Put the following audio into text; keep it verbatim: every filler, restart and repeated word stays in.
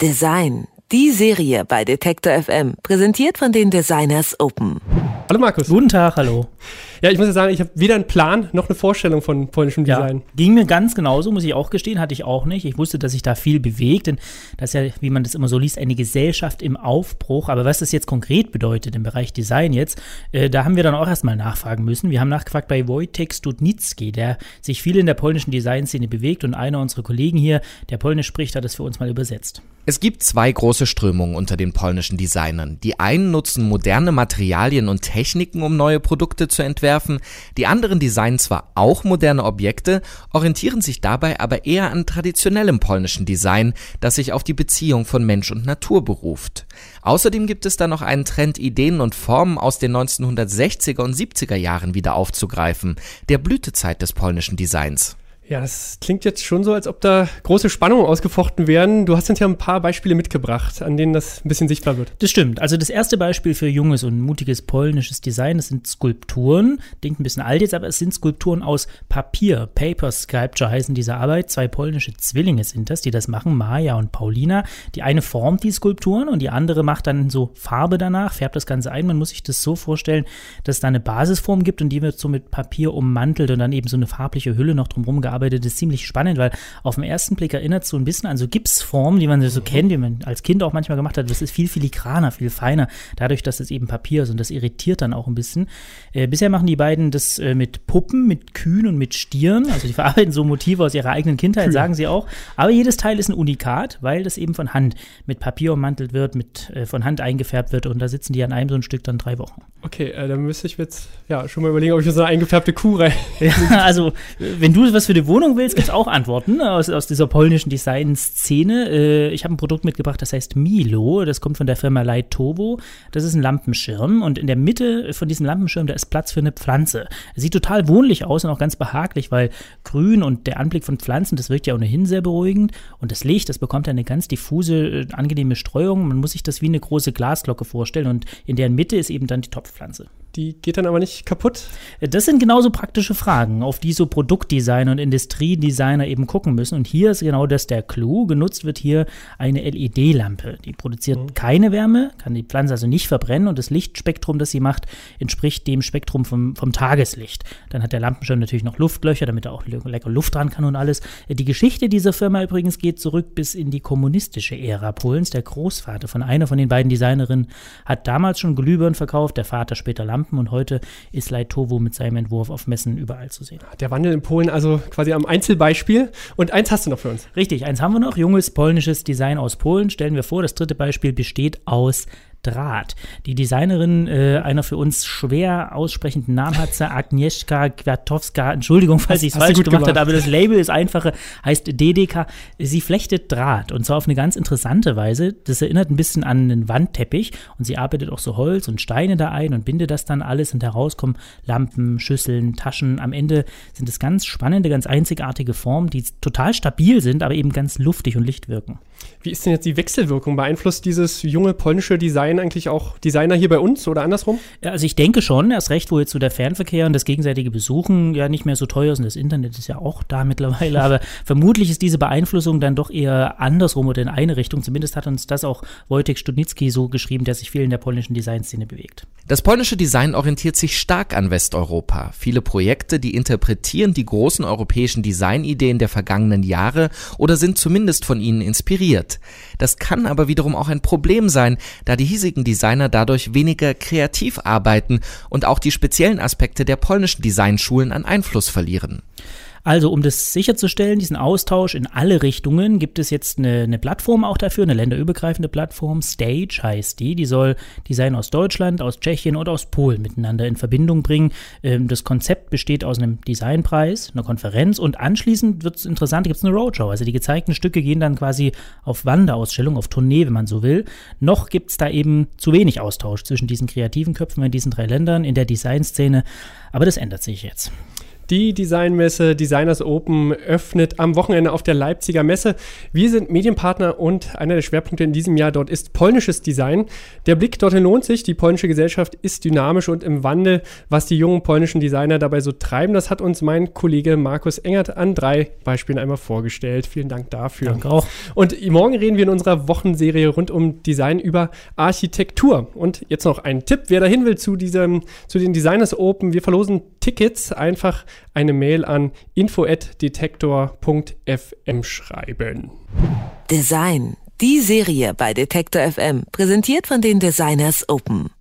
Design, die Serie bei Detektor F M, präsentiert von den Designers Open. Hallo Markus. Guten Tag, hallo. Ja, ich muss ja sagen, ich habe weder einen Plan noch eine Vorstellung von polnischem Design. Ja, ging mir ganz genauso, muss ich auch gestehen, hatte ich auch nicht. Ich wusste, dass sich da viel bewegt, denn das ist ja, wie man das immer so liest, eine Gesellschaft im Aufbruch. Aber was das jetzt konkret bedeutet im Bereich Design jetzt, äh, da haben wir dann auch erstmal nachfragen müssen. Wir haben nachgefragt bei Wojtek Studnicki, der sich viel in der polnischen Designszene bewegt, und einer unserer Kollegen hier, der Polnisch spricht, hat das für uns mal übersetzt. Es gibt zwei große Strömungen unter den polnischen Designern. Die einen nutzen moderne Materialien und Techniken, um neue Produkte zu entwerfen. Die anderen designen zwar auch moderne Objekte, orientieren sich dabei aber eher an traditionellem polnischen Design, das sich auf die Beziehung von Mensch und Natur beruft. Außerdem gibt es da noch einen Trend, Ideen und Formen aus den neunzehnhundertsechziger und siebziger Jahren wieder aufzugreifen, der Blütezeit des polnischen Designs. Ja, das klingt jetzt schon so, als ob da große Spannungen ausgefochten werden. Du hast uns ja ein paar Beispiele mitgebracht, an denen das ein bisschen sichtbar wird. Das stimmt. Also das erste Beispiel für junges und mutiges polnisches Design, das sind Skulpturen. Klingt ein bisschen alt jetzt, aber es sind Skulpturen aus Papier. Paper Sculpture heißen diese Arbeit. Zwei polnische Zwillinge sind das, die das machen, Maja und Paulina. Die eine formt die Skulpturen und die andere macht dann so Farbe danach, färbt das Ganze ein. Man muss sich das so vorstellen, dass es da eine Basisform gibt und die wird so mit Papier ummantelt und dann eben so eine farbliche Hülle noch drumherum gearbeitet. Das ist ziemlich spannend, weil auf den ersten Blick erinnert es so ein bisschen an so Gipsformen, die man so kennt, die man als Kind auch manchmal gemacht hat. Das ist viel filigraner, viel feiner, dadurch, dass es eben Papier ist, und das irritiert dann auch ein bisschen. Äh, bisher machen die beiden das äh, mit Puppen, mit Kühen und mit Stieren, also die verarbeiten so Motive aus ihrer eigenen Kindheit, Kühe. Sagen sie auch. Aber jedes Teil ist ein Unikat, weil das eben von Hand mit Papier ummantelt wird, mit äh, von Hand eingefärbt wird, und da sitzen die an einem so ein Stück dann drei Wochen. Okay, äh, dann müsste ich jetzt ja schon mal überlegen, ob ich mir so eine eingefärbte Kuh rein. Ja, also, wenn du was für die Wohnung willst, gibt es auch Antworten aus, aus dieser polnischen Design-Szene. Äh, ich habe ein Produkt mitgebracht, das heißt Milo. Das kommt von der Firma Lightowo. Das ist ein Lampenschirm, und in der Mitte von diesem Lampenschirm, da ist Platz für eine Pflanze. Sieht total wohnlich aus und auch ganz behaglich, weil grün und der Anblick von Pflanzen, das wirkt ja ohnehin sehr beruhigend. Und das Licht, das bekommt eine ganz diffuse, angenehme Streuung. Man muss sich das wie eine große Glasglocke vorstellen, und in deren Mitte ist eben dann die Topfpflanze. Die geht dann aber nicht kaputt? Das sind genauso praktische Fragen, auf die so Produktdesigner und Industriedesigner eben gucken müssen. Und hier ist genau das der Clou. Genutzt wird hier eine L E D-Lampe. Die produziert mhm. keine Wärme, kann die Pflanze also nicht verbrennen, und das Lichtspektrum, das sie macht, entspricht dem Spektrum vom, vom Tageslicht. Dann hat der Lampenschirm natürlich noch Luftlöcher, damit da auch lecker Luft dran kann und alles. Die Geschichte dieser Firma übrigens geht zurück bis in die kommunistische Ära Polens. Der Großvater von einer von den beiden Designerinnen hat damals schon Glühbirnen verkauft, der Vater später Lampen. Und heute ist Lightowo mit seinem Entwurf auf Messen überall zu sehen. Der Wandel in Polen also quasi am Einzelbeispiel. Und eins hast du noch für uns. Richtig, eins haben wir noch. Junges polnisches Design aus Polen. Stellen wir vor, das dritte Beispiel besteht aus Draht. Die Designerin äh, einer für uns schwer aussprechenden Namen hat, Agnieszka Kwiatowska, Entschuldigung, falls ich es falsch gemacht habe, aber das Label ist einfacher, heißt D D K. Sie flechtet Draht, und zwar auf eine ganz interessante Weise. Das erinnert ein bisschen an einen Wandteppich, und sie arbeitet auch so Holz und Steine da ein und bindet das dann alles, und heraus kommen Lampen, Schüsseln, Taschen. Am Ende sind es ganz spannende, ganz einzigartige Formen, die total stabil sind, aber eben ganz luftig und Licht wirken. Wie ist denn jetzt die Wechselwirkung? Beeinflusst dieses junge polnische Design eigentlich auch Designer hier bei uns oder andersrum? Ja, also ich denke schon, erst recht, wo jetzt so der Fernverkehr und das gegenseitige Besuchen ja nicht mehr so teuer ist, und das Internet ist ja auch da mittlerweile, aber vermutlich ist diese Beeinflussung dann doch eher andersrum oder in eine Richtung. Zumindest hat uns das auch Wojtek Studnicki so geschrieben, der sich viel in der polnischen Designszene bewegt. Das polnische Design orientiert sich stark an Westeuropa. Viele Projekte, die interpretieren die großen europäischen Designideen der vergangenen Jahre oder sind zumindest von ihnen inspiriert. Das kann aber wiederum auch ein Problem sein, da die hiesigen Designer dadurch weniger kreativ arbeiten und auch die speziellen Aspekte der polnischen Designschulen an Einfluss verlieren. Also, um das sicherzustellen, diesen Austausch in alle Richtungen, gibt es jetzt eine, eine Plattform auch dafür, eine länderübergreifende Plattform. Stage heißt die. Die soll Design aus Deutschland, aus Tschechien und aus Polen miteinander in Verbindung bringen. Das Konzept besteht aus einem Designpreis, einer Konferenz, und anschließend wird es interessant, gibt es eine Roadshow. Also die gezeigten Stücke gehen dann quasi auf Wanderausstellung, auf Tournee, wenn man so will. Noch gibt es da eben zu wenig Austausch zwischen diesen kreativen Köpfen in diesen drei Ländern, in der Designszene. Aber das ändert sich jetzt. Die Designmesse Designers Open öffnet am Wochenende auf der Leipziger Messe. Wir sind Medienpartner und einer der Schwerpunkte in diesem Jahr dort ist polnisches Design. Der Blick dorthin lohnt sich. Die polnische Gesellschaft ist dynamisch und im Wandel. Was die jungen polnischen Designer dabei so treiben, das hat uns mein Kollege Markus Engert an drei Beispielen einmal vorgestellt. Vielen Dank dafür. Danke auch. Und morgen reden wir in unserer Wochenserie rund um Design über Architektur. Und jetzt noch ein Tipp, wer dahin will zu diesem, zu den Designers Open. Wir verlosen Tickets. Einfach eine Mail an info at detektor punkt f m schreiben. Design, die Serie bei Detektor F M, präsentiert von den Designers Open.